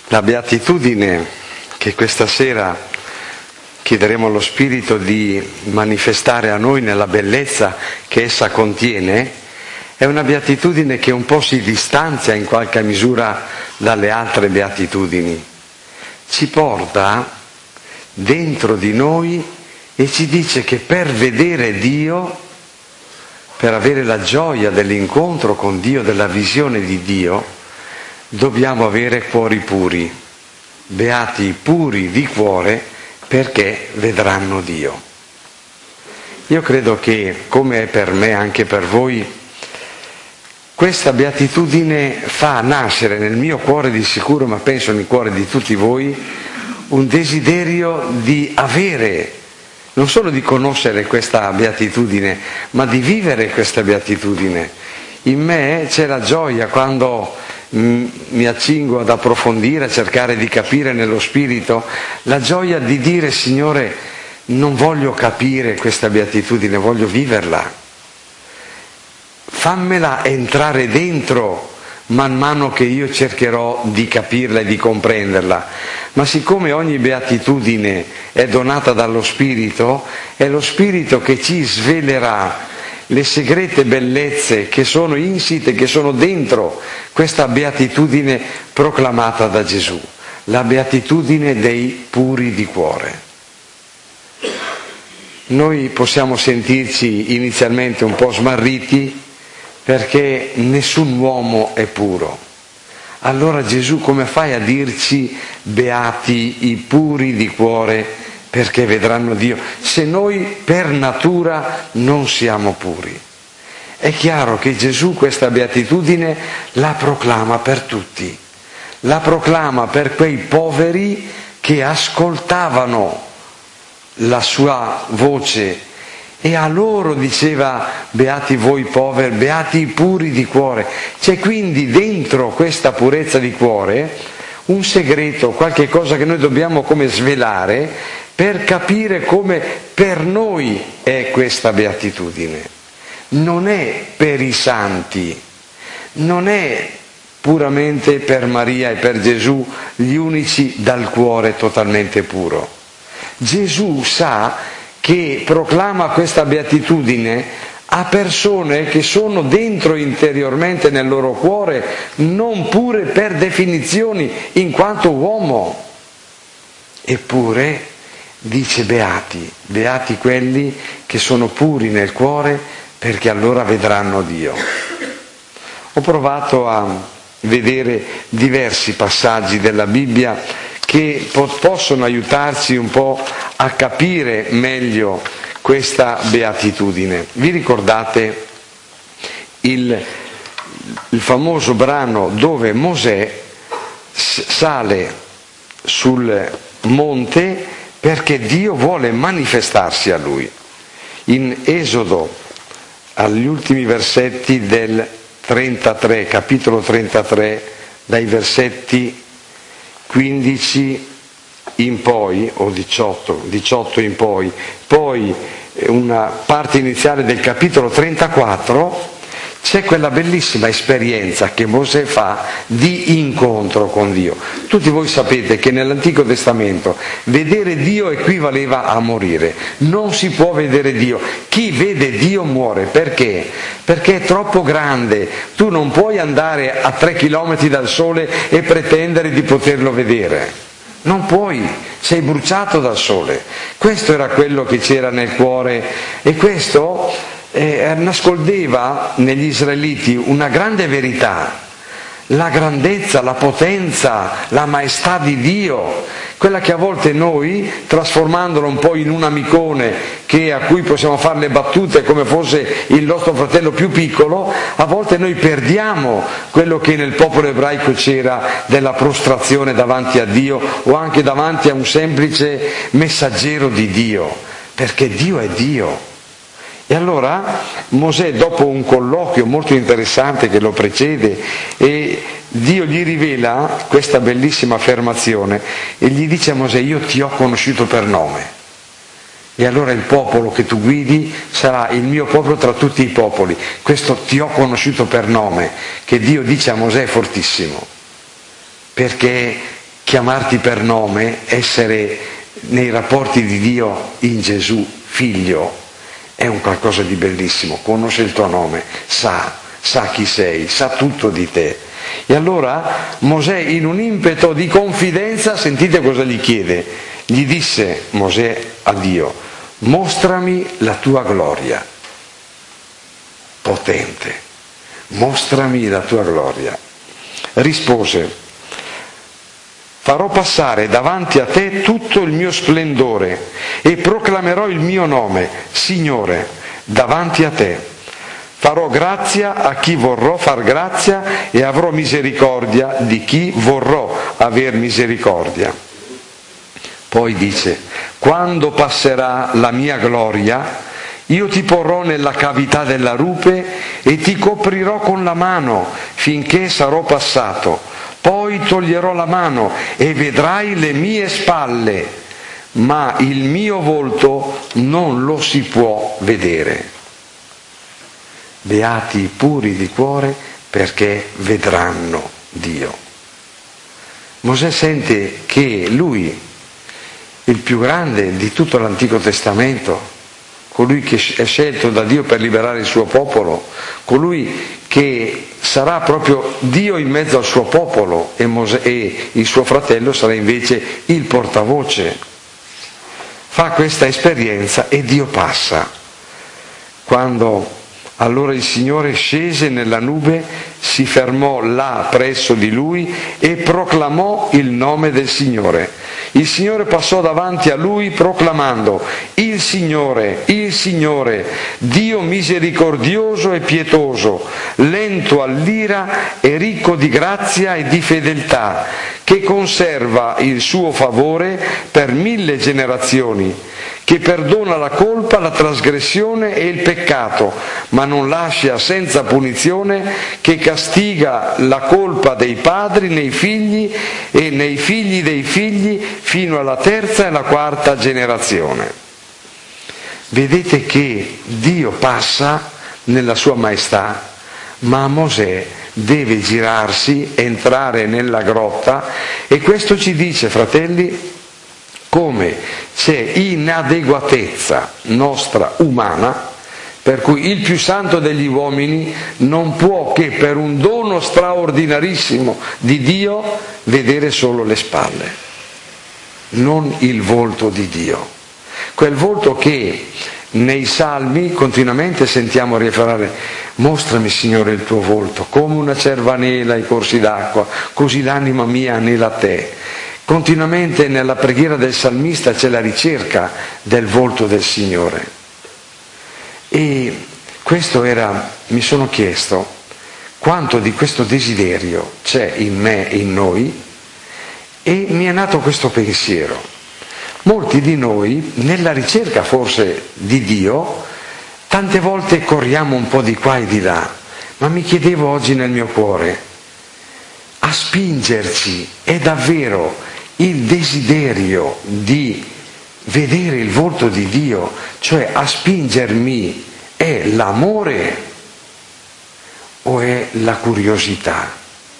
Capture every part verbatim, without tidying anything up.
La beatitudine che questa sera chiederemo allo Spirito di manifestare a noi nella bellezza che essa contiene è una beatitudine che un po' si distanzia in qualche misura dalle altre beatitudini. Ci porta dentro di noi e ci dice che per vedere Dio, per avere la gioia dell'incontro con Dio, della visione di Dio, dobbiamo avere cuori puri, beati i puri di cuore perché vedranno Dio. Io credo che, come è per me, anche per voi, questa beatitudine fa nascere nel mio cuore di sicuro, ma penso nel cuore di tutti voi, un desiderio di avere, non solo di conoscere questa beatitudine, ma di vivere questa beatitudine. In me c'è la gioia quando mi accingo ad approfondire, a cercare di capire nello Spirito, la gioia di dire: Signore, non voglio capire questa beatitudine, voglio viverla. Fammela entrare dentro man mano che io cercherò di capirla e di comprenderla. Ma siccome ogni beatitudine è donata dallo Spirito, è lo Spirito che ci svelerà le segrete bellezze che sono insite, che sono dentro questa beatitudine proclamata da Gesù, la beatitudine dei puri di cuore. Noi possiamo sentirci inizialmente un po' smarriti perché nessun uomo è puro. Allora Gesù come fai a dirci beati i puri di cuore perché vedranno Dio, se noi per natura non siamo puri? È chiaro che Gesù questa beatitudine la proclama per tutti, la proclama per quei poveri che ascoltavano la sua voce e a loro diceva: beati voi poveri, beati i puri di cuore. C'è quindi dentro questa purezza di cuore un segreto, qualche cosa che noi dobbiamo come svelare per capire come per noi è questa beatitudine. Non è per i santi, non è puramente per Maria e per Gesù, gli unici dal cuore totalmente puro. Gesù sa che proclama questa beatitudine a persone che sono dentro interiormente nel loro cuore non pure per definizioni in quanto uomo. Eppure dice beati, beati quelli che sono puri nel cuore perché allora vedranno Dio. Ho provato a vedere diversi passaggi della Bibbia che po- possono aiutarci un po' a capire meglio questa beatitudine. Vi ricordate il, il famoso brano dove Mosè sale sul monte perché Dio vuole manifestarsi a lui? In Esodo, agli ultimi versetti del trentatré, capitolo trentatré, dai versetti quindici in poi, o diciotto, diciotto in poi, poi una parte iniziale del capitolo trentaquattro, c'è quella bellissima esperienza che Mosè fa di incontro con Dio. Tutti voi sapete che nell'Antico Testamento vedere Dio equivaleva a morire. Non si può vedere Dio. Chi vede Dio muore. Perché? Perché è troppo grande. Tu non puoi andare a tre chilometri dal sole e pretendere di poterlo vedere. Non puoi, sei bruciato dal sole. Questo era quello che c'era nel cuore e questo Eh, nascondeva negli israeliti una grande verità, la grandezza, la potenza, la maestà di Dio, quella che a volte noi, trasformandolo un po' in un amicone che, a cui possiamo fare le battute come fosse il nostro fratello più piccolo, a volte noi perdiamo quello che nel popolo ebraico c'era della prostrazione davanti a Dio o anche davanti a un semplice messaggero di Dio, perché Dio è Dio. E allora Mosè, dopo un colloquio molto interessante che lo precede, e Dio gli rivela questa bellissima affermazione e gli dice a Mosè: io ti ho conosciuto per nome. E allora il popolo che tu guidi sarà il mio popolo tra tutti i popoli. Questo ti ho conosciuto per nome, che Dio dice a Mosè, è fortissimo, perché chiamarti per nome, essere nei rapporti di Dio in Gesù, figlio, è un qualcosa di bellissimo. Conosce il tuo nome, sa, sa chi sei, sa tutto di te. E allora Mosè, in un impeto di confidenza, sentite cosa gli chiede. Gli disse Mosè a Dio: mostrami la tua gloria. Potente, mostrami la tua gloria. Rispose: farò passare davanti a te tutto il mio splendore e proclamerò il mio nome, Signore, davanti a te. Farò grazia a chi vorrò far grazia e avrò misericordia di chi vorrò aver misericordia. Poi dice: quando passerà la mia gloria, io ti porrò nella cavità della rupe e ti coprirò con la mano finché sarò passato. Poi toglierò la mano e vedrai le mie spalle, ma il mio volto non lo si può vedere. Beati i puri di cuore, perché vedranno Dio. Mosè sente che lui, il più grande di tutto l'Antico Testamento, colui che è scelto da Dio per liberare il suo popolo, colui che sarà proprio Dio in mezzo al suo popolo, e, Mosè, e il suo fratello sarà invece il portavoce, fa questa esperienza e Dio passa. Quando allora il Signore scese nella nube, si fermò là presso di lui e proclamò il nome del Signore. Il Signore passò davanti a lui proclamando: il Signore, il Signore, Dio misericordioso e pietoso, lento all'ira e ricco di grazia e di fedeltà, che conserva il suo favore per mille generazioni, che perdona la colpa, la trasgressione e il peccato, ma non lascia senza punizione, che castiga la colpa dei padri nei figli e nei figli dei figli fino alla terza e la quarta generazione. Vedete che Dio passa nella sua maestà, ma Mosè deve girarsi, entrare nella grotta, e questo ci dice, fratelli, come c'è inadeguatezza nostra umana, per cui il più santo degli uomini non può che per un dono straordinarissimo di Dio vedere solo le spalle, non il volto di Dio. Quel volto che nei salmi continuamente sentiamo riferire: mostrami, Signore, il tuo volto, come una cerva anela ai corsi d'acqua, così l'anima mia anela a te. Continuamente nella preghiera del salmista c'è la ricerca del volto del Signore. E questo era, mi sono chiesto, quanto di questo desiderio c'è in me e in noi, e mi è nato questo pensiero. Molti di noi, nella ricerca forse di Dio, tante volte corriamo un po' di qua e di là, ma mi chiedevo oggi nel mio cuore, a spingerci è davvero il desiderio di vedere il volto di Dio, cioè a spingermi è l'amore o è la curiosità?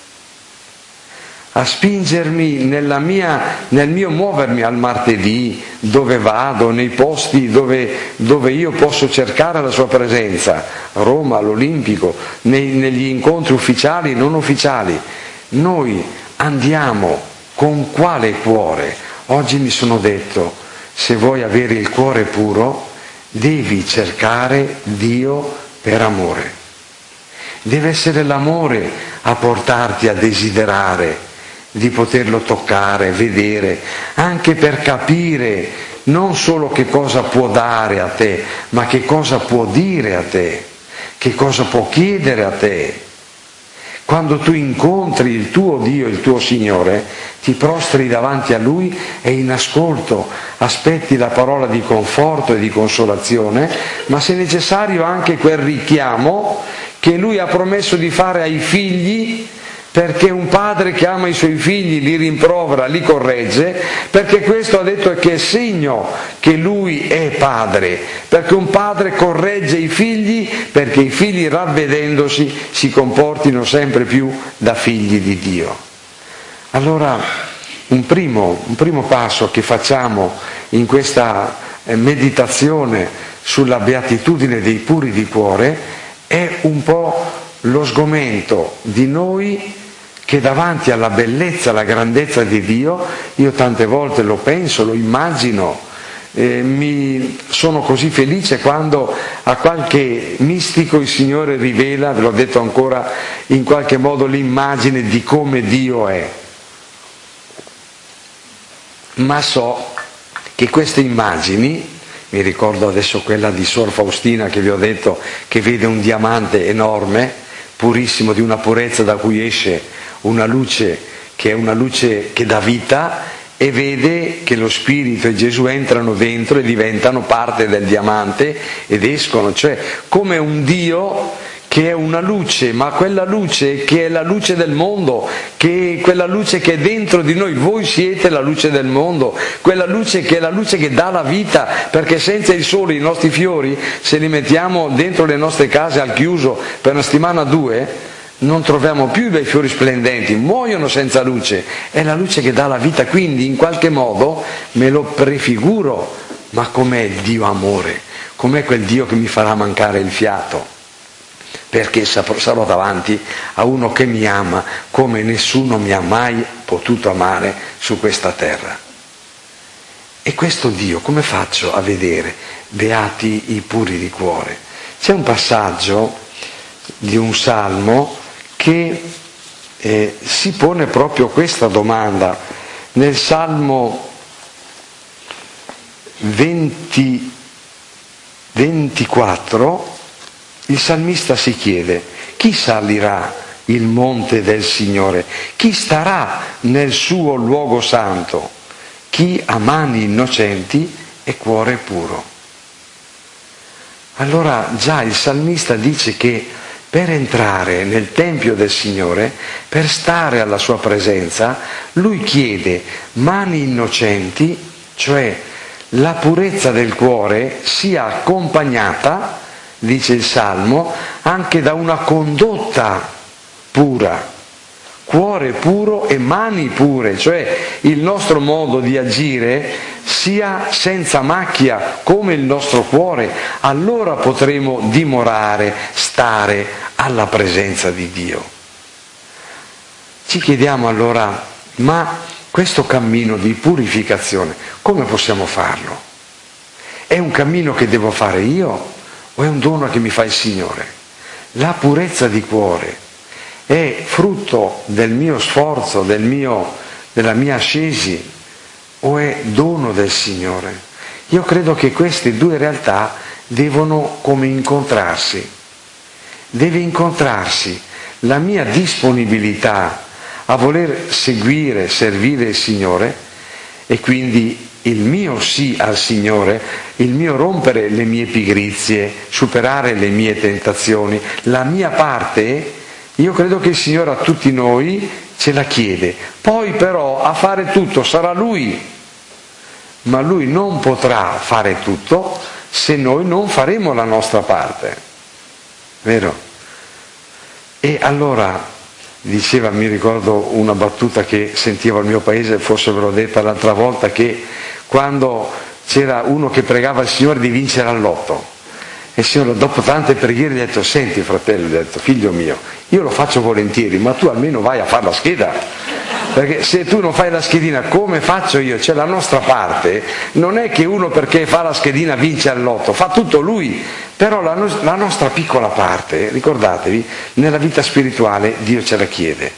A spingermi nella mia, nel mio muovermi al martedì, dove vado, nei posti dove, dove io posso cercare la sua presenza, Roma, all'Olimpico, nei, negli incontri ufficiali e non ufficiali. Noi andiamo con quale cuore? Oggi mi sono detto, se vuoi avere il cuore puro, devi cercare Dio per amore. Deve essere l'amore a portarti a desiderare di poterlo toccare, vedere, anche per capire non solo che cosa può dare a te, ma che cosa può dire a te, che cosa può chiedere a te. Quando tu incontri il tuo Dio, il tuo Signore, ti prostri davanti a Lui e in ascolto aspetti la parola di conforto e di consolazione, ma se necessario anche quel richiamo che Lui ha promesso di fare ai figli, perché un padre che ama i suoi figli li rimprovera, li corregge, perché questo ha detto che è segno che lui è padre, perché un padre corregge i figli perché i figli, ravvedendosi, si comportino sempre più da figli di Dio. Allora un primo, un primo passo che facciamo in questa meditazione sulla beatitudine dei puri di cuore è un po' lo sgomento di noi che davanti alla bellezza, alla grandezza di Dio, io tante volte lo penso, lo immagino, eh, mi sono così felice quando a qualche mistico il Signore rivela, ve l'ho detto ancora, in qualche modo l'immagine di come Dio è. Ma so che queste immagini, mi ricordo adesso quella di Sor Faustina che vi ho detto, che vede un diamante enorme, purissimo, di una purezza da cui esce una luce che è una luce che dà vita, e vede che lo Spirito e Gesù entrano dentro e diventano parte del diamante ed escono, cioè come un Dio che è una luce, ma quella luce che è la luce del mondo, che è quella luce che è dentro di noi, voi siete la luce del mondo, quella luce che è la luce che dà la vita, perché senza il sole i nostri fiori, se li mettiamo dentro le nostre case al chiuso per una settimana o due, non troviamo più dei fiori splendenti, muoiono senza luce, è la luce che dà la vita, quindi in qualche modo me lo prefiguro, ma com'è Dio amore, com'è quel Dio che mi farà mancare il fiato, perché sarò davanti a uno che mi ama come nessuno mi ha mai potuto amare su questa terra. E questo Dio come faccio a vedere? Beati i puri di cuore. C'è un passaggio di un salmo che eh, si pone proprio questa domanda. Nel Salmo venti, ventiquattro il salmista si chiede: chi salirà il monte del Signore? Chi starà nel suo luogo santo? Chi ha mani innocenti e cuore puro. Allora già il salmista dice che per entrare nel Tempio del Signore, per stare alla sua presenza, lui chiede mani innocenti, cioè la purezza del cuore sia accompagnata, dice il Salmo, anche da una condotta pura, cuore puro e mani pure, cioè il nostro modo di agire sia senza macchia come il nostro cuore, allora potremo dimorare, stare alla presenza di Dio. Ci chiediamo allora, ma questo cammino di purificazione, come possiamo farlo? È un cammino che devo fare io o è un dono che mi fa il Signore? La purezza di cuore è frutto del mio sforzo, del mio, della mia ascesi, o è dono del Signore? Io credo che queste due realtà devono come incontrarsi. Deve incontrarsi la mia disponibilità a voler seguire, servire il Signore, e quindi il mio sì al Signore, il mio rompere le mie pigrizie, superare le mie tentazioni, la mia parte. Io credo che il Signore a tutti noi ce la chiede, poi però a fare tutto sarà Lui, ma Lui non potrà fare tutto se noi non faremo la nostra parte, vero? E allora, diceva, mi ricordo una battuta che sentivo al mio paese, forse ve l'ho detta l'altra volta, che quando c'era uno che pregava il Signore di vincere al lotto, e il Signore dopo tante preghiere gli ha detto: senti fratello, gli ha detto, figlio mio, io lo faccio volentieri, ma tu almeno vai a fare la scheda, perché se tu non fai la schedina come faccio io? Cioè la nostra parte non è che uno perché fa la schedina vince al lotto, fa tutto lui, però la, no- la nostra piccola parte, ricordatevi, nella vita spirituale Dio ce la chiede.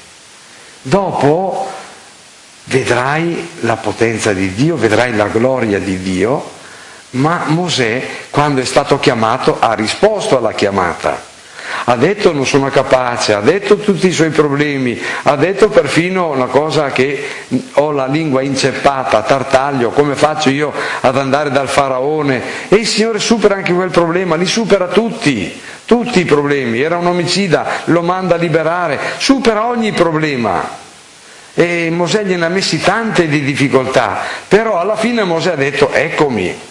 Dopo vedrai la potenza di Dio, vedrai la gloria di Dio. Ma Mosè, quando è stato chiamato, ha risposto alla chiamata, ha detto non sono capace, ha detto tutti i suoi problemi, ha detto perfino una cosa che ho la lingua inceppata, a tartaglio, come faccio io ad andare dal faraone? E il Signore supera anche quel problema, li supera tutti, tutti i problemi, era un omicida, lo manda a liberare, supera ogni problema. E Mosè gliene ha messi tante di difficoltà, però alla fine Mosè ha detto eccomi.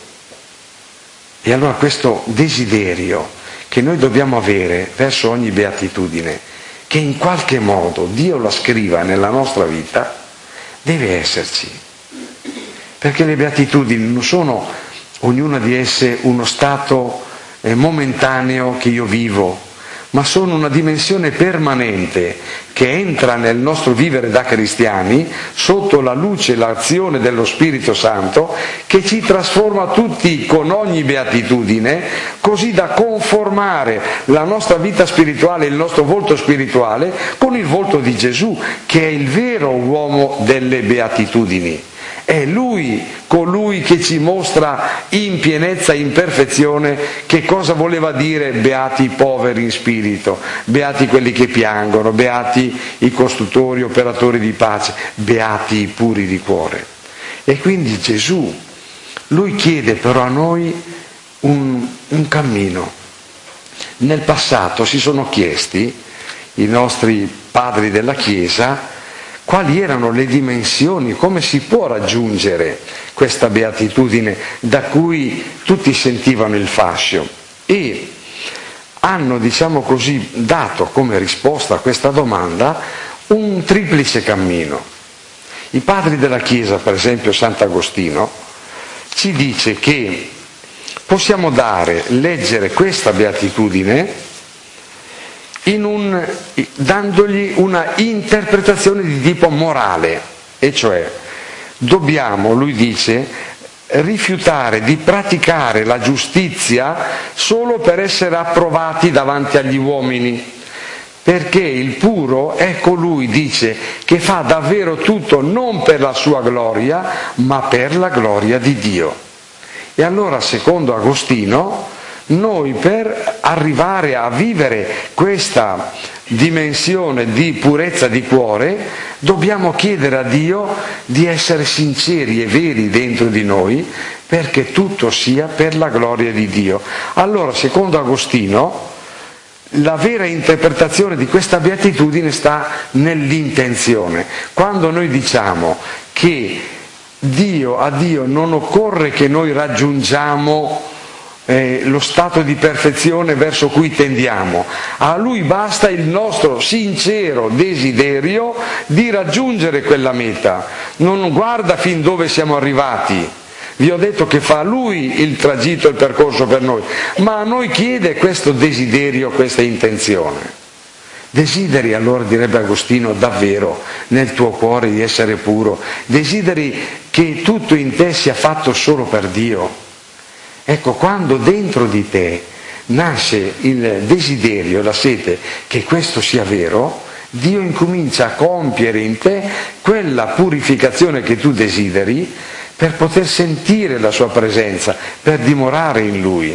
E allora questo desiderio che noi dobbiamo avere verso ogni beatitudine, che in qualche modo Dio la scriva nella nostra vita, deve esserci, perché le beatitudini non sono ognuna di esse uno stato eh, momentaneo che io vivo, ma sono una dimensione permanente che entra nel nostro vivere da cristiani sotto la luce e l'azione dello Spirito Santo, che ci trasforma tutti con ogni beatitudine, così da conformare la nostra vita spirituale, il nostro volto spirituale, con il volto di Gesù, che è il vero uomo delle beatitudini. È Lui, colui che ci mostra in pienezza, in perfezione, che cosa voleva dire beati i poveri in spirito, beati quelli che piangono, beati i costruttori, operatori di pace, beati i puri di cuore. E quindi Gesù, Lui chiede però a noi un, un cammino. Nel passato si sono chiesti i nostri padri della Chiesa quali erano le dimensioni, come si può raggiungere questa beatitudine da cui tutti sentivano il fascio, e hanno, diciamo così, dato come risposta a questa domanda un triplice cammino. I padri della Chiesa, per esempio Sant'Agostino, ci dice che possiamo dare, leggere questa beatitudine in un, dandogli una interpretazione di tipo morale, e cioè dobbiamo, lui dice, rifiutare di praticare la giustizia solo per essere approvati davanti agli uomini, perché il puro è colui, dice, che fa davvero tutto non per la sua gloria, ma per la gloria di Dio. E allora, secondo Agostino, noi per arrivare a vivere questa dimensione di purezza di cuore dobbiamo chiedere a Dio di essere sinceri e veri dentro di noi, perché tutto sia per la gloria di Dio. Allora, secondo Agostino, la vera interpretazione di questa beatitudine sta nell'intenzione. Quando noi diciamo che Dio, a Dio non occorre che noi raggiungiamo Eh, lo stato di perfezione verso cui tendiamo, a Lui basta il nostro sincero desiderio di raggiungere quella meta, non guarda fin dove siamo arrivati. Vi ho detto che fa Lui il tragitto e il percorso per noi, ma a noi chiede questo desiderio, questa intenzione. Desideri, allora, direbbe Agostino, davvero nel tuo cuore di essere puro, desideri che tutto in te sia fatto solo per Dio. Ecco, quando dentro di te nasce il desiderio, la sete che questo sia vero, Dio incomincia a compiere in te quella purificazione che tu desideri per poter sentire la sua presenza, per dimorare in Lui.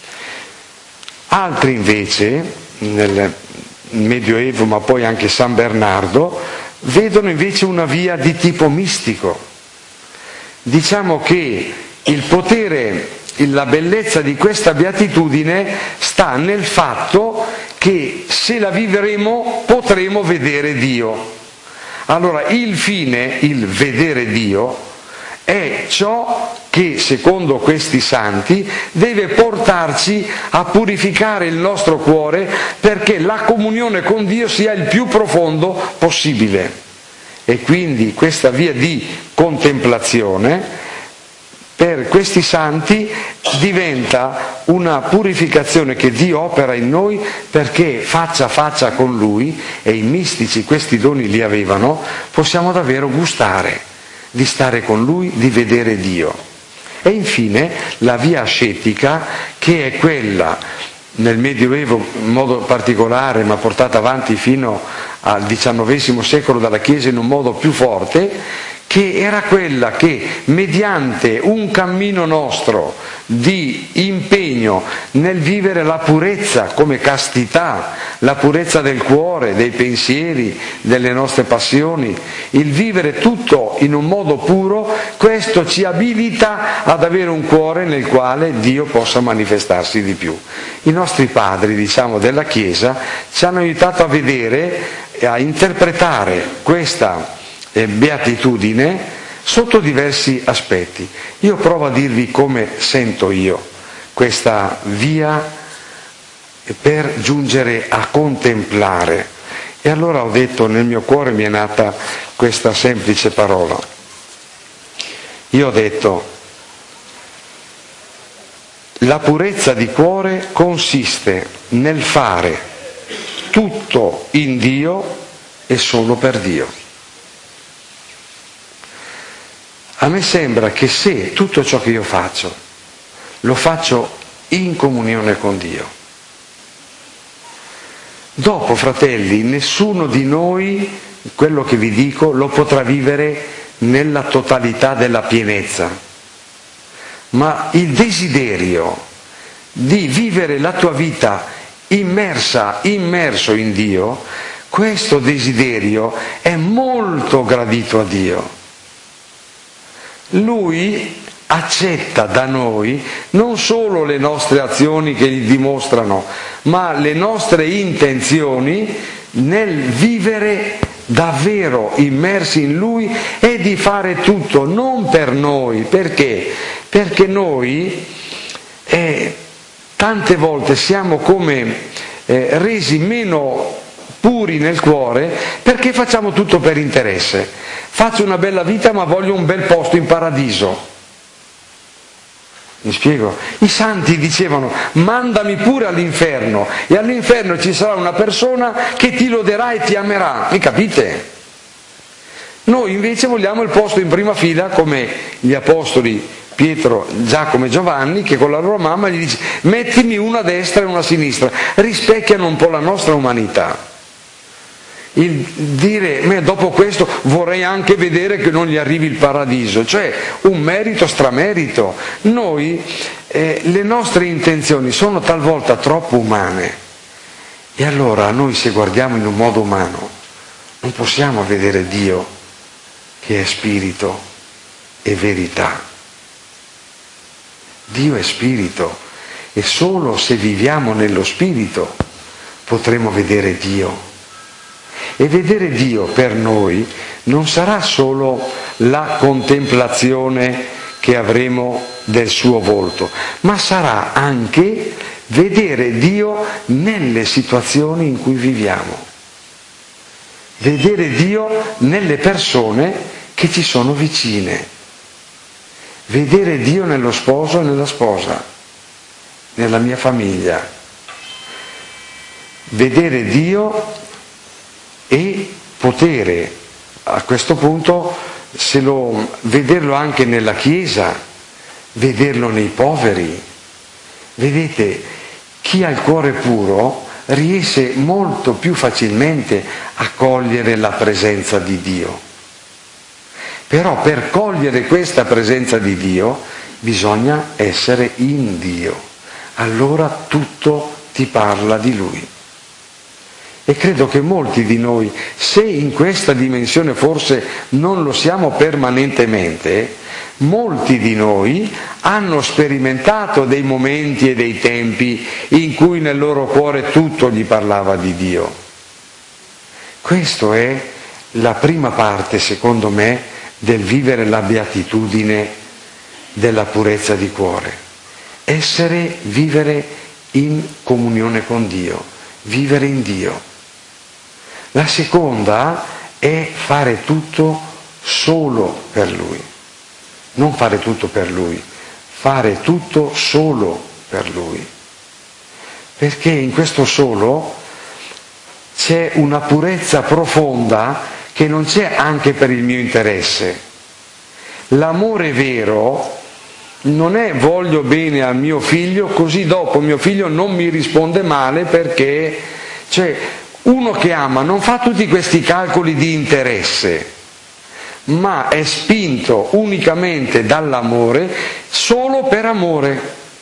Altri invece, nel Medioevo, ma poi anche San Bernardo, vedono invece una via di tipo mistico. Diciamo che il potere, la bellezza di questa beatitudine sta nel fatto che se la vivremo potremo vedere Dio. Allora il fine, il vedere Dio, è ciò che, secondo questi santi, deve portarci a purificare il nostro cuore perché la comunione con Dio sia il più profondo possibile. E quindi questa via di contemplazione per questi santi diventa una purificazione che Dio opera in noi, perché faccia a faccia con Lui, e i mistici questi doni li avevano, possiamo davvero gustare di stare con Lui, di vedere Dio. E infine la via ascetica, che è quella nel Medioevo in modo particolare, ma portata avanti fino al diciannovesimo secolo dalla Chiesa in un modo più forte, che era quella che mediante un cammino nostro di impegno nel vivere la purezza come castità, la purezza del cuore, dei pensieri, delle nostre passioni, il vivere tutto in un modo puro, questo ci abilita ad avere un cuore nel quale Dio possa manifestarsi di più. I nostri padri, diciamo, della Chiesa ci hanno aiutato a vedere e a interpretare questa beatitudine sotto diversi aspetti. Io provo a dirvi come sento io questa via per giungere a contemplare E allora ho detto, nel mio cuore mi è nata questa semplice parola. Io ho detto, la purezza di cuore consiste nel fare tutto in Dio e solo per Dio. A me sembra che se tutto ciò che io faccio lo faccio in comunione con Dio, dopo, fratelli, nessuno di noi, quello che vi dico, lo potrà vivere nella totalità della pienezza. Ma il desiderio di vivere la tua vita immersa, immerso in Dio, questo desiderio è molto gradito a Dio. Lui accetta da noi non solo le nostre azioni che gli dimostrano, ma le nostre intenzioni nel vivere davvero immersi in Lui e di fare tutto, non per noi. Perché? Perché noi eh, tante volte siamo come eh, resi meno puri nel cuore perché facciamo tutto per interesse. Faccio una bella vita ma voglio un bel posto in paradiso. Mi spiego? I santi dicevano: mandami pure all'inferno, e all'inferno ci sarà una persona che ti loderà e ti amerà. Mi capite? Noi invece vogliamo il posto in prima fila, come gli apostoli Pietro, Giacomo e Giovanni, che con la loro mamma gli dice: mettimi una a destra e una a sinistra. Rispecchiano un po' la nostra umanità. Il dire, dopo questo vorrei anche vedere che non gli arrivi il paradiso, cioè un merito stramerito. Noi, eh, le nostre intenzioni sono talvolta troppo umane, e allora noi, se guardiamo in un modo umano, non possiamo vedere Dio che è spirito e verità. Dio è spirito, e solo se viviamo nello spirito potremo vedere Dio. E vedere Dio per noi non sarà solo la contemplazione che avremo del suo volto, ma sarà anche vedere Dio nelle situazioni in cui viviamo, vedere Dio nelle persone che ci sono vicine, vedere Dio nello sposo e nella sposa, nella mia famiglia, vedere Dio e potere a questo punto se lo, vederlo anche nella Chiesa, vederlo nei poveri. Vedete, chi ha il cuore puro riesce molto più facilmente a cogliere la presenza di Dio. Però per cogliere questa presenza di Dio bisogna essere in Dio, allora tutto ti parla di Lui. E credo che molti di noi, se in questa dimensione forse non lo siamo permanentemente, molti di noi hanno sperimentato dei momenti e dei tempi in cui nel loro cuore tutto gli parlava di Dio. Questa è la prima parte, secondo me, del vivere la beatitudine della purezza di cuore. Essere, vivere in comunione con Dio, vivere in Dio. La seconda è fare tutto solo per Lui, non fare tutto per Lui, fare tutto solo per Lui, perché in questo solo c'è una purezza profonda che non c'è anche per il mio interesse. L'amore vero non è voglio bene al mio figlio, così dopo mio figlio non mi risponde male perché... cioè, uno che ama non fa tutti questi calcoli di interesse, ma è spinto unicamente dall'amore, solo per amore.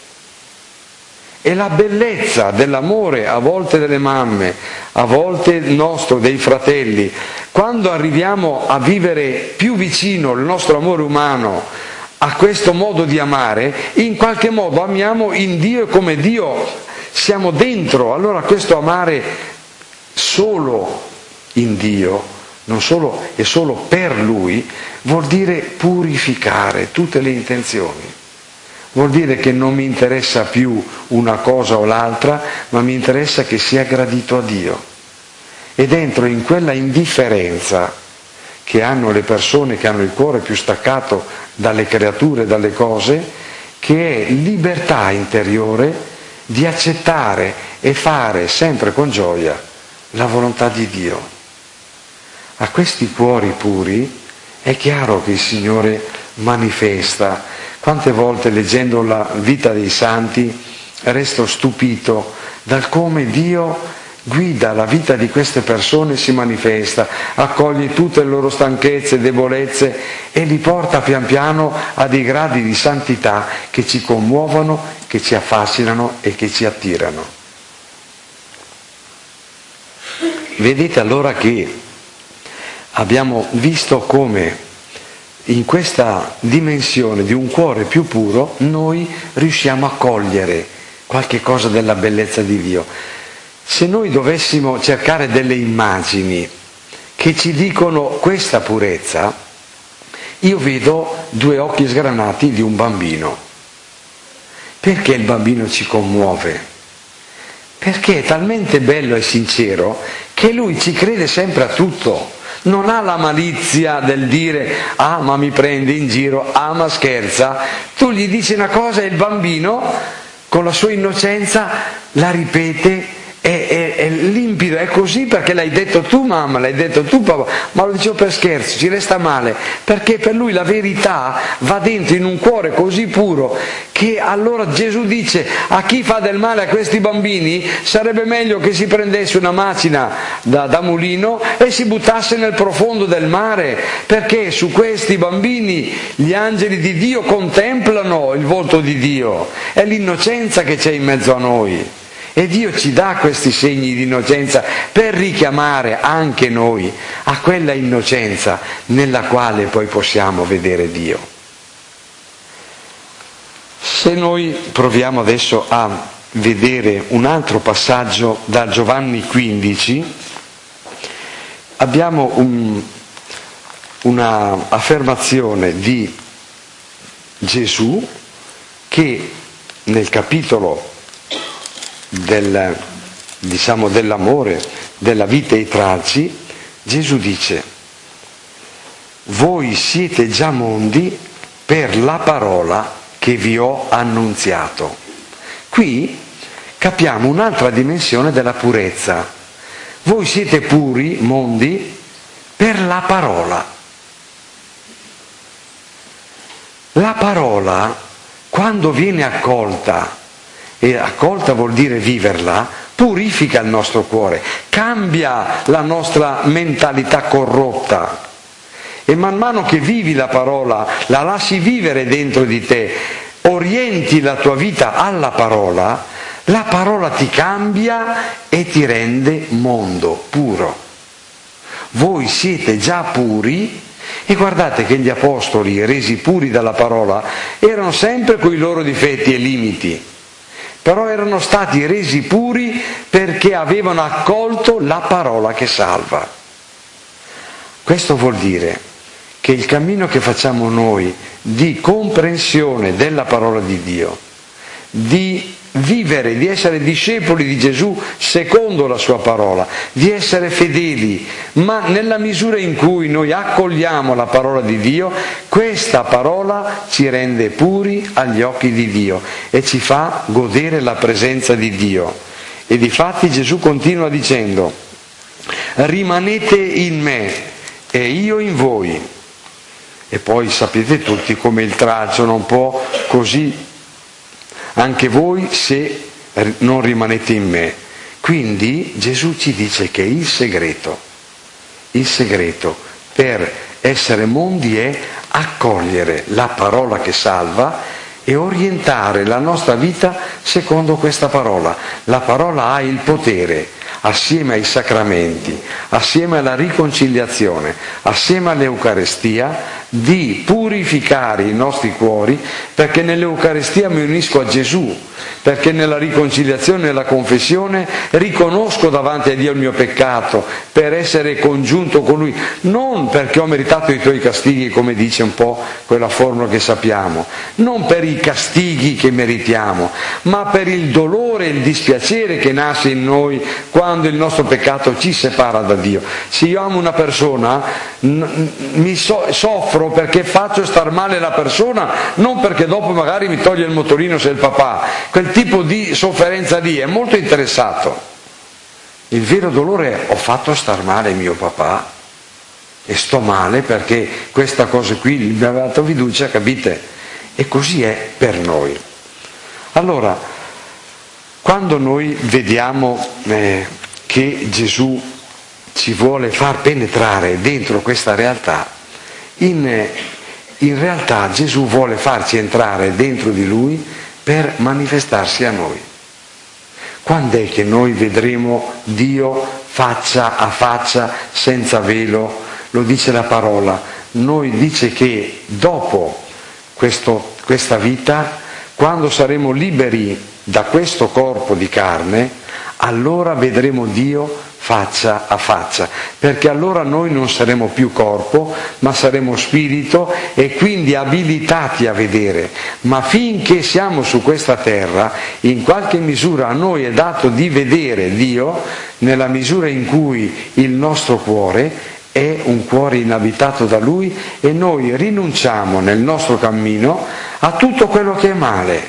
E la bellezza dell'amore, a volte delle mamme, a volte nostro, dei fratelli, quando arriviamo a vivere più vicino il nostro amore umano a questo modo di amare, in qualche modo amiamo in Dio e come Dio siamo dentro. Allora questo amare solo in Dio, non solo e solo per Lui, vuol dire purificare tutte le intenzioni. Vuol dire che non mi interessa più una cosa o l'altra, ma mi interessa che sia gradito a Dio. e dentro in quella indifferenza che hanno le persone che hanno il cuore più staccato dalle creature, dalle cose, che è libertà interiore di accettare e fare sempre con gioia la volontà di Dio. A questi cuori puri è chiaro che il Signore manifesta. Quante volte leggendo la vita dei santi resto stupito dal come Dio guida la vita di queste persone, si manifesta, accoglie tutte le loro stanchezze, debolezze e li porta pian piano a dei gradi di santità che ci commuovono, che ci affascinano e che ci attirano. Vedete allora che abbiamo visto come in questa dimensione di un cuore più puro noi riusciamo a cogliere qualche cosa della bellezza di Dio. Se noi dovessimo cercare delle immagini che ci dicono questa purezza, io vedo due occhi sgranati di un bambino. Perché il bambino ci commuove? Perché è talmente bello e sincero che lui ci crede sempre a tutto. Non ha la malizia del dire ah ma mi prende in giro, ah ma scherza. Tu gli dici una cosa e il bambino con la sua innocenza la ripete. È, è, è limpido, è così perché l'hai detto tu mamma, l'hai detto tu papà, ma lo dicevo per scherzo, ci resta male, perché per lui la verità va dentro in un cuore così puro che allora Gesù dice a chi fa del male a questi bambini sarebbe meglio che si prendesse una macina da, da mulino e si buttasse nel profondo del mare, perché su questi bambini gli angeli di Dio contemplano il volto di Dio, è l'innocenza che c'è in mezzo a noi. E Dio ci dà questi segni di innocenza per richiamare anche noi a quella innocenza nella quale poi possiamo vedere Dio. Se noi proviamo adesso a vedere un altro passaggio da Giovanni quindici, abbiamo un, una affermazione di Gesù che nel capitolo Del, diciamo, dell'amore, della vita ai tralci, Gesù dice: voi siete già mondi per la parola che vi ho annunziato. Qui capiamo un'altra dimensione della purezza. Voi siete puri, mondi, per la parola. La parola, quando viene accolta, e accolta vuol dire viverla, purifica il nostro cuore, cambia la nostra mentalità corrotta e man mano che vivi la parola, la lasci vivere dentro di te, orienti la tua vita alla parola, la parola ti cambia e ti rende mondo puro. Voi siete già puri e guardate che gli apostoli resi puri dalla parola erano sempre coi loro difetti e limiti, però erano stati resi puri perché avevano accolto la parola che salva. Questo vuol dire che il cammino che facciamo noi di comprensione della parola di Dio, di vivere, di essere discepoli di Gesù secondo la sua parola, di essere fedeli, ma nella misura in cui noi accogliamo la parola di Dio, questa parola ci rende puri agli occhi di Dio e ci fa godere la presenza di Dio. E difatti Gesù continua dicendo: rimanete in me e io in voi. E poi sapete tutti come il tralcio non può così anche voi se non rimanete in me. Quindi Gesù ci dice che il segreto, il segreto per essere mondi è accogliere la parola che salva e orientare la nostra vita secondo questa parola. La parola ha il potere, assieme ai sacramenti, assieme alla riconciliazione, assieme all'Eucarestia, di purificare i nostri cuori, perché nell'Eucaristia mi unisco a Gesù, perché nella riconciliazione e nella confessione riconosco davanti a Dio il mio peccato per essere congiunto con Lui, non perché ho meritato i tuoi castighi, come dice un po' quella formula che sappiamo, non per i castighi che meritiamo, ma per il dolore e il dispiacere che nasce in noi quando il nostro peccato ci separa da Dio. Se io amo una persona, mi so, soffro perché faccio star male la persona, non perché dopo magari mi toglie il motorino se è il papà. Quel tipo di sofferenza lì è molto interessato. Il vero dolore è: ho fatto star male mio papà e sto male perché questa cosa qui mi aveva dato fiducia, capite? E così è per noi. Allora, quando noi vediamo eh, che Gesù ci vuole far penetrare dentro questa realtà, in, in realtà Gesù vuole farci entrare dentro di Lui per manifestarsi a noi. Quando è che noi vedremo Dio faccia a faccia, senza velo? Lo dice la parola. Noi dice che dopo questo, questa vita, quando saremo liberi da questo corpo di carne, allora vedremo Dio faccia a faccia, perché allora noi non saremo più corpo, ma saremo spirito e quindi abilitati a vedere. Ma finché siamo su questa terra, in qualche misura a noi è dato di vedere Dio, nella misura in cui il nostro cuore è un cuore inabitato da Lui e noi rinunciamo nel nostro cammino a tutto quello che è male.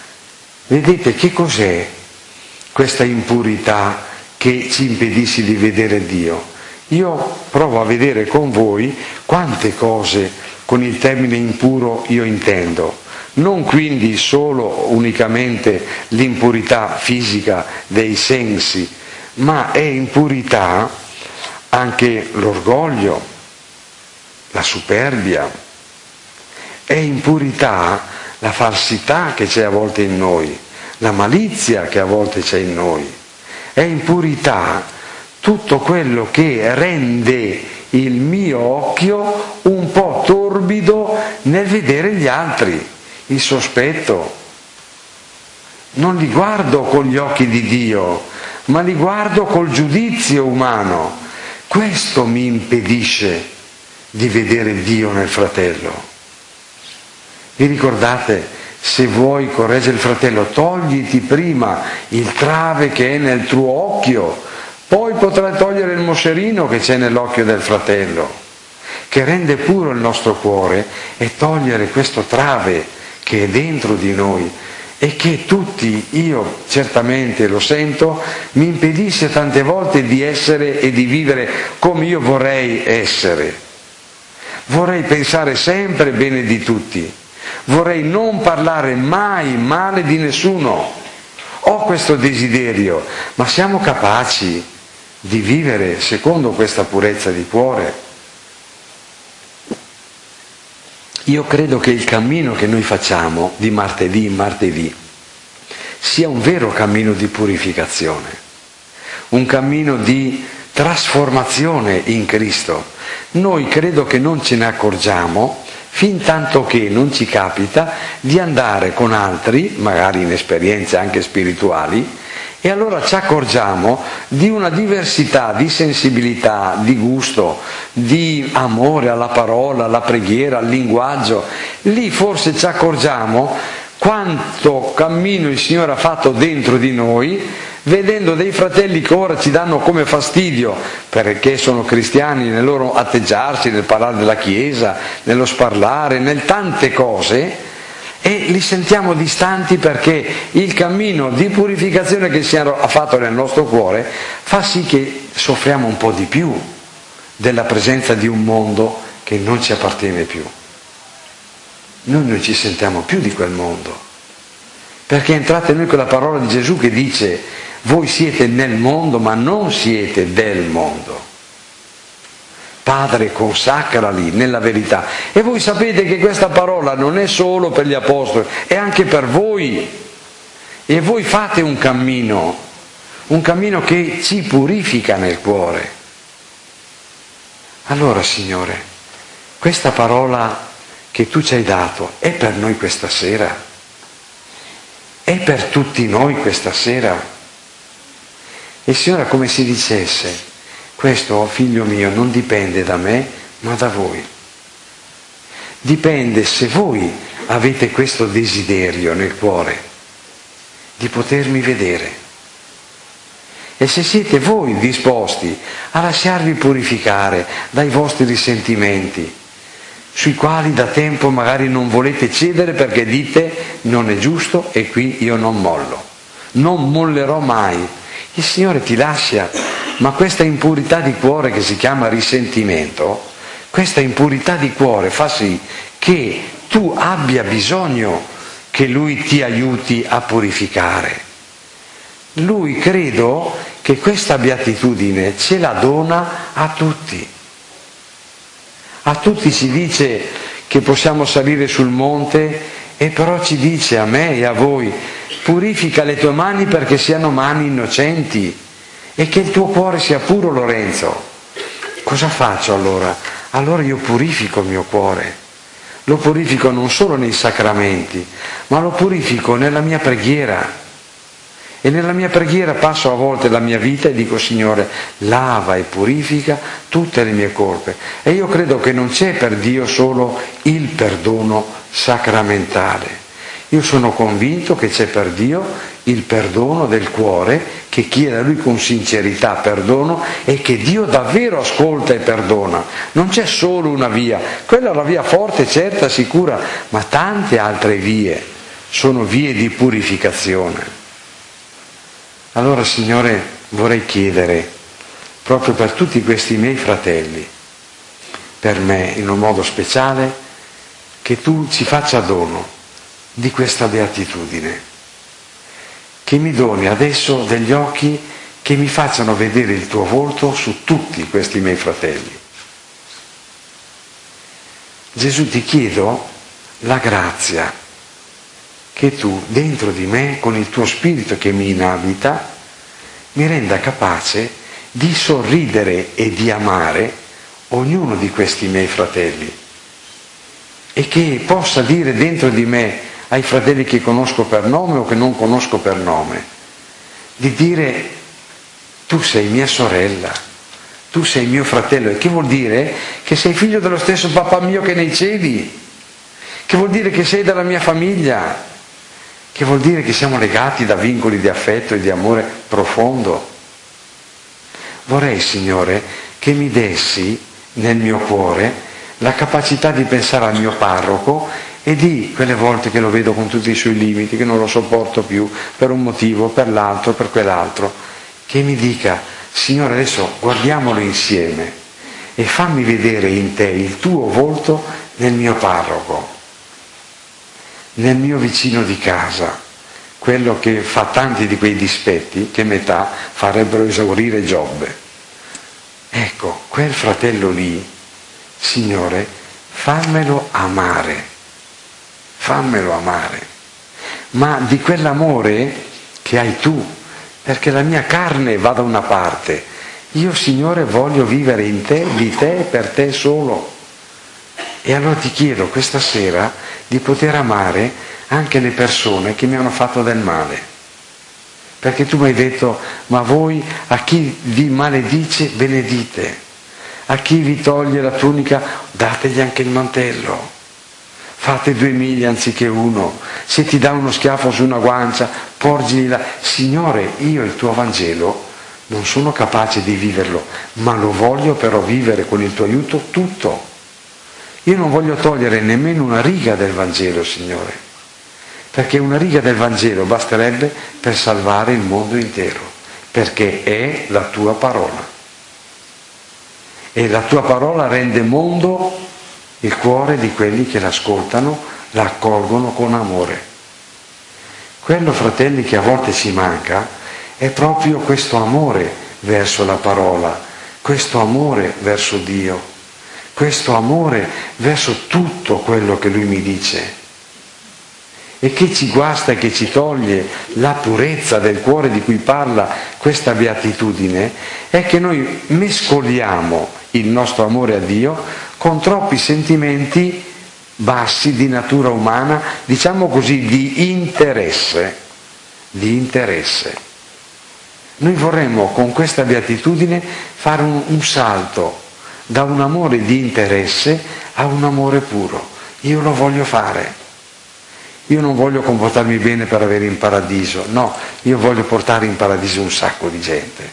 Vedete che cos'è questa impurità che ci impedisce di vedere Dio? Io provo a vedere con voi quante cose con il termine impuro io intendo. Non quindi solo unicamente l'impurità fisica dei sensi, ma è impurità anche l'orgoglio, la superbia, è impurità la falsità che c'è a volte in noi, la malizia che a volte c'è in noi, è impurità tutto quello che rende il mio occhio un po' torbido nel vedere gli altri, il sospetto. Non li guardo con gli occhi di Dio, ma li guardo col giudizio umano. Questo mi impedisce di vedere Dio nel fratello. Vi ricordate? Se vuoi correggere il fratello, togliti prima il trave che è nel tuo occhio, poi potrai togliere il moscerino che c'è nell'occhio del fratello, che rende puro il nostro cuore, e togliere questo trave che è dentro di noi e che tutti, io certamente lo sento, mi impedisce tante volte di essere e di vivere come io vorrei essere. Vorrei pensare sempre bene di tutti. Vorrei non parlare mai male di nessuno. Ho questo desiderio, ma siamo capaci di vivere secondo questa purezza di cuore? Io credo che il cammino che noi facciamo di martedì in martedì sia un vero cammino di purificazione, un cammino di trasformazione in Cristo. Noi credo che non ce ne accorgiamo fin tanto che non ci capita di andare con altri, magari in esperienze anche spirituali, e allora ci accorgiamo di una diversità di sensibilità, di gusto, di amore alla parola, alla preghiera, al linguaggio. Lì forse ci accorgiamo quanto cammino il Signore ha fatto dentro di noi, vedendo dei fratelli che ora ci danno come fastidio, perché sono cristiani, nel loro atteggiarsi, nel parlare della Chiesa, nello sparlare, nel tante cose, e li sentiamo distanti perché il cammino di purificazione che il Signore ha fatto nel nostro cuore fa sì che soffriamo un po' di più della presenza di un mondo che non ci appartiene più. Noi non ci sentiamo più di quel mondo, perché è entrata in noi quella parola di Gesù che dice: voi siete nel mondo ma non siete del mondo. Padre, consacrali nella verità. E voi sapete che questa parola non è solo per gli apostoli, è anche per voi. E voi fate un cammino, un cammino che ci purifica nel cuore. Allora, Signore, questa parola che tu ci hai dato è per noi questa sera? È per tutti noi questa sera? E Signore, come si dicesse, questo, figlio mio, non dipende da me, ma da voi. Dipende se voi avete questo desiderio nel cuore di potermi vedere. E se siete voi disposti a lasciarvi purificare dai vostri risentimenti, sui quali da tempo magari non volete cedere perché dite non è giusto e qui io non mollo, non mollerò mai. Il Signore ti lascia, ma questa impurità di cuore che si chiama risentimento, questa impurità di cuore fa sì che tu abbia bisogno che Lui ti aiuti a purificare. Lui, credo che questa beatitudine ce la dona a tutti. A tutti ci dice che possiamo salire sul monte e però ci dice a me e a voi: purifica le tue mani perché siano mani innocenti e che il tuo cuore sia puro, Lorenzo. Cosa faccio allora? Allora io purifico il mio cuore. Lo purifico non solo nei sacramenti, ma lo purifico nella mia preghiera. E nella mia preghiera passo a volte la mia vita e dico: Signore, lava e purifica tutte le mie colpe. E io credo che non c'è per Dio solo il perdono sacramentale. Io sono convinto che c'è per Dio il perdono del cuore, che chiede a Lui con sincerità perdono e che Dio davvero ascolta e perdona. Non c'è solo una via, quella è la via forte, certa, sicura, ma tante altre vie sono vie di purificazione. Allora, Signore, vorrei chiedere, proprio per tutti questi miei fratelli, per me in un modo speciale, che Tu ci faccia dono di questa beatitudine, che mi doni adesso degli occhi che mi facciano vedere il Tuo volto su tutti questi miei fratelli. Gesù, ti chiedo la grazia che Tu, dentro di me, con il Tuo Spirito che mi inabita, mi renda capace di sorridere e di amare ognuno di questi miei fratelli e che possa dire dentro di me ai fratelli che conosco per nome o che non conosco per nome, di dire: tu sei mia sorella, tu sei mio fratello. E che vuol dire? Che sei figlio dello stesso papà mio che è nei cieli, che vuol dire che sei della mia famiglia, che vuol dire che siamo legati da vincoli di affetto e di amore profondo. Vorrei, Signore, che mi dessi nel mio cuore la capacità di pensare al mio parroco e di, quelle volte che lo vedo con tutti i suoi limiti, che non lo sopporto più per un motivo, per l'altro, per quell'altro, che mi dica: Signore, adesso guardiamolo insieme e fammi vedere in te il Tuo volto nel mio parroco, nel mio vicino di casa, quello che fa tanti di quei dispetti che metà farebbero esaurire Giobbe. Ecco, quel fratello lì, Signore, fammelo amare, fammelo amare, ma di quell'amore che hai Tu, perché la mia carne va da una parte. Io, Signore, voglio vivere in te, di te e per te solo. E allora ti chiedo questa sera di poter amare anche le persone che mi hanno fatto del male. Perché Tu mi hai detto: ma voi a chi vi maledice benedite, a chi vi toglie la tunica dategli anche il mantello. Fate due miglia anziché uno. Se ti dà uno schiaffo su una guancia, porgili la... Signore, io il Tuo Vangelo non sono capace di viverlo, ma lo voglio però vivere con il Tuo aiuto tutto. Io non voglio togliere nemmeno una riga del Vangelo, Signore, perché una riga del Vangelo basterebbe per salvare il mondo intero, perché è la Tua parola. E la Tua parola rende mondo il cuore di quelli che l'ascoltano, la accolgono con amore. Quello, fratelli, che a volte ci manca è proprio questo amore verso la parola, questo amore verso Dio, questo amore verso tutto quello che Lui mi dice. E che ci guasta e che ci toglie la purezza del cuore di cui parla questa beatitudine è che noi mescoliamo il nostro amore a Dio con troppi sentimenti bassi di natura umana, diciamo così, di interesse, di interesse. Noi vorremmo con questa beatitudine fare un, un salto da un amore di interesse a un amore puro. Io lo voglio fare. Io non voglio comportarmi bene per avere in paradiso, no, io voglio portare in paradiso un sacco di gente.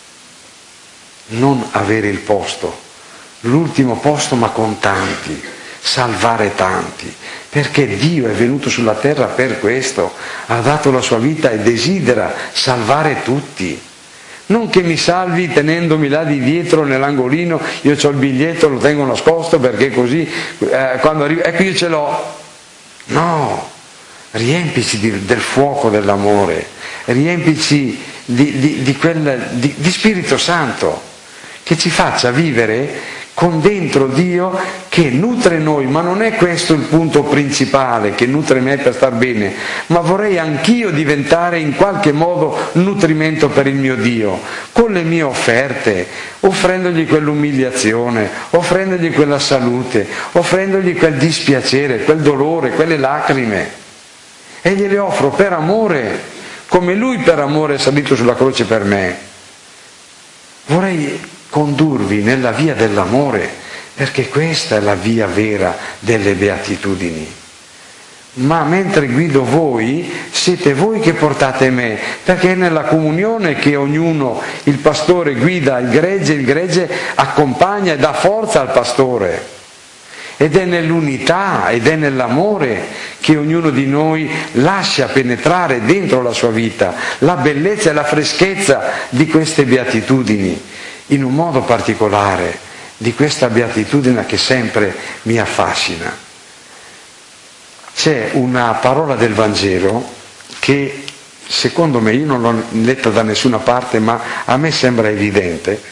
Non avere il posto, l'ultimo posto ma con tanti, salvare tanti, perché Dio è venuto sulla terra per questo, ha dato la sua vita e desidera salvare tutti. Non che mi salvi tenendomi là di dietro nell'angolino, io ho il biglietto, lo tengo nascosto perché così eh, quando arrivo, ecco io ce l'ho. No! Riempici di, del fuoco dell'amore, riempici di, di, di, quel, di, di Spirito Santo, che ci faccia vivere con dentro Dio che nutre noi, ma non è questo il punto principale, che nutre me per star bene, ma vorrei anch'io diventare in qualche modo nutrimento per il mio Dio, con le mie offerte, offrendogli quell'umiliazione, offrendogli quella salute, offrendogli quel dispiacere, quel dolore, quelle lacrime. E gliele offro per amore, come Lui per amore è salito sulla croce per me. Vorrei condurvi nella via dell'amore, perché questa è la via vera delle beatitudini. Ma mentre guido voi, siete voi che portate me, perché è nella comunione che ognuno, il pastore guida il gregge, il gregge accompagna e dà forza al pastore. Ed è nell'unità ed è nell'amore che ognuno di noi lascia penetrare dentro la sua vita la bellezza e la freschezza di queste beatitudini, in un modo particolare di questa beatitudine che sempre mi affascina. C'è una parola del Vangelo che secondo me, io non l'ho letta da nessuna parte, ma a me sembra evidente,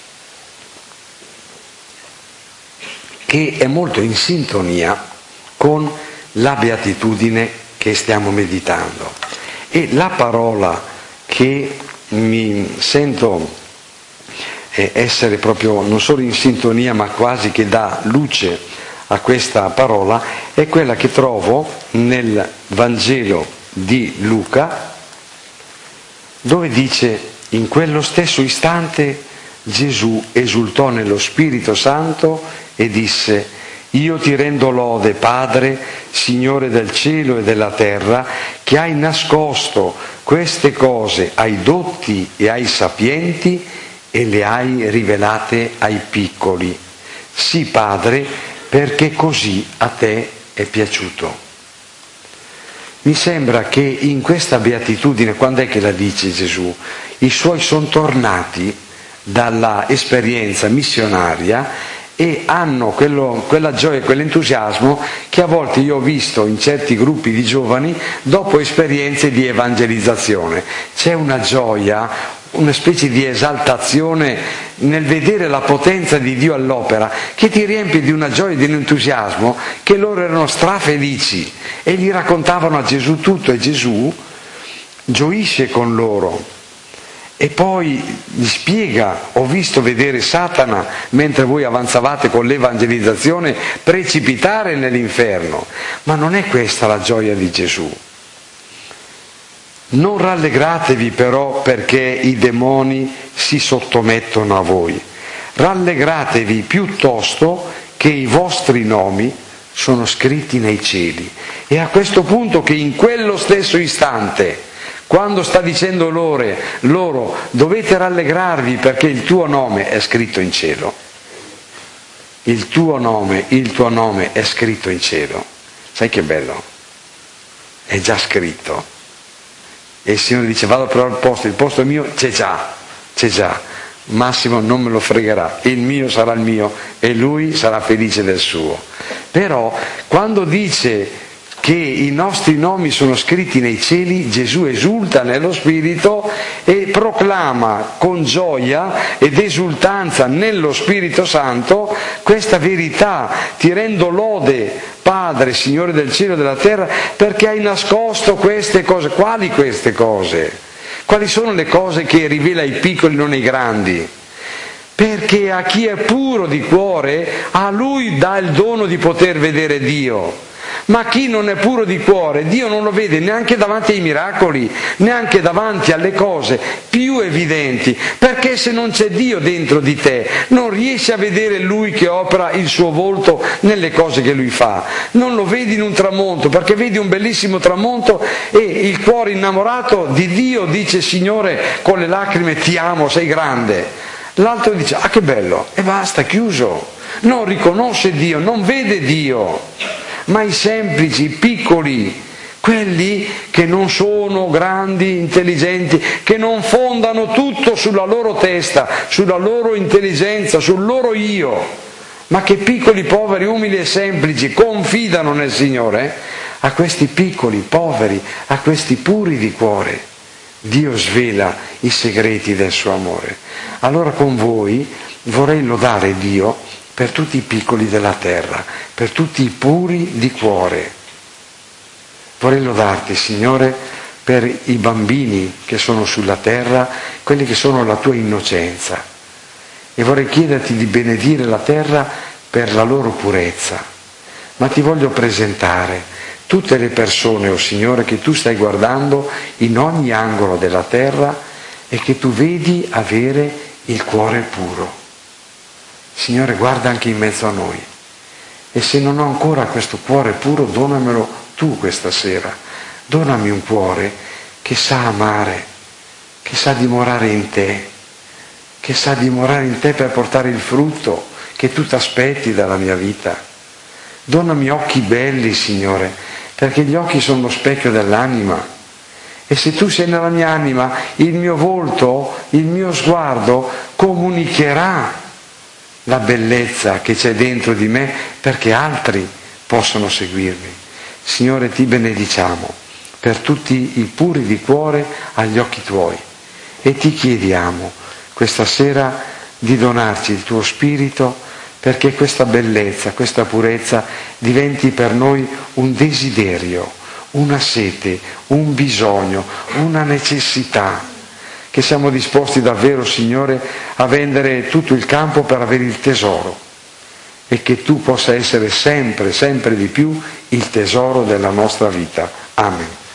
che è molto in sintonia con la beatitudine che stiamo meditando. E la parola che mi sento essere proprio non solo in sintonia, ma quasi che dà luce a questa parola, è quella che trovo nel Vangelo di Luca, dove dice: in quello stesso istante Gesù esultò nello Spirito Santo e disse: io ti rendo lode, Padre, Signore del cielo e della terra, che hai nascosto queste cose ai dotti e ai sapienti e le hai rivelate ai piccoli. Sì, Padre, perché così a te è piaciuto. Mi sembra che in questa beatitudine, quando è che la dice Gesù? I suoi sono tornati dalla esperienza missionaria e hanno quello, quella gioia e quell'entusiasmo che a volte io ho visto in certi gruppi di giovani dopo esperienze di evangelizzazione. C'è una gioia, una specie di esaltazione nel vedere la potenza di Dio all'opera, che ti riempie di una gioia e di un entusiasmo, che loro erano strafelici e gli raccontavano a Gesù tutto, e Gesù gioisce con loro. E poi gli spiega: ho visto vedere Satana, mentre voi avanzavate con l'evangelizzazione, precipitare nell'inferno. Ma non è questa la gioia di Gesù. Non rallegratevi però perché i demoni si sottomettono a voi. Rallegratevi piuttosto che i vostri nomi sono scritti nei cieli. E a questo punto, che in quello stesso istante, quando sta dicendo loro, loro dovete rallegrarvi perché il tuo nome è scritto in cielo. Il tuo nome, il tuo nome è scritto in cielo. Sai che bello? È già scritto. E il Signore dice: vado però al posto, il posto è mio, c'è già, c'è già. Massimo non me lo fregherà, il mio sarà il mio e lui sarà felice del suo. Però quando dice che i nostri nomi sono scritti nei cieli, Gesù esulta nello Spirito e proclama con gioia ed esultanza nello Spirito Santo questa verità: ti rendo lode, Padre, Signore del cielo e della terra, perché hai nascosto queste cose. Quali queste cose? Quali sono le cose che rivela ai piccoli, non ai grandi? perché a chi è puro di cuore, a lui dà il dono di poter vedere Dio. Ma chi non è puro di cuore, Dio non lo vede neanche davanti ai miracoli, neanche davanti alle cose più evidenti, perché se non c'è Dio dentro di te, non riesci a vedere Lui che opera il suo volto nelle cose che Lui fa. Non lo vedi in un tramonto, perché vedi un bellissimo tramonto e il cuore innamorato di Dio dice: Signore, con le lacrime ti amo, sei grande. L'altro dice: ah, che bello, e basta, chiuso. Non riconosce Dio, non vede Dio. Ma i semplici, i piccoli, quelli che non sono grandi, intelligenti, che non fondano tutto sulla loro testa, sulla loro intelligenza, sul loro io, ma che piccoli, poveri, umili e semplici confidano nel Signore, a questi piccoli, poveri, a questi puri di cuore, Dio svela i segreti del suo amore. Allora con voi vorrei lodare Dio per tutti i piccoli della terra, per tutti i puri di cuore. Vorrei lodarti, Signore, per i bambini che sono sulla terra, quelli che sono la tua innocenza. E vorrei chiederti di benedire la terra per la loro purezza. Ma ti voglio presentare tutte le persone, oh Signore, che tu stai guardando in ogni angolo della terra e che tu vedi avere il cuore puro. Signore, guarda anche in mezzo a noi. E se non ho ancora questo cuore puro, donamelo tu questa sera. Donami un cuore che sa amare, che sa dimorare in te, che sa dimorare in te per portare il frutto che tu ti aspetti dalla mia vita. Donami occhi belli, Signore, perché gli occhi sono lo specchio dell'anima. E se tu sei nella mia anima, il mio volto, il mio sguardo comunicherà la bellezza che c'è dentro di me perché altri possono seguirmi. Signore, ti benediciamo per tutti i puri di cuore agli occhi tuoi e ti chiediamo questa sera di donarci il tuo spirito perché questa bellezza, questa purezza diventi per noi un desiderio, una sete, un bisogno, una necessità, che siamo disposti davvero, Signore, a vendere tutto il campo per avere il tesoro e che tu possa essere sempre, sempre di più il tesoro della nostra vita. Amen.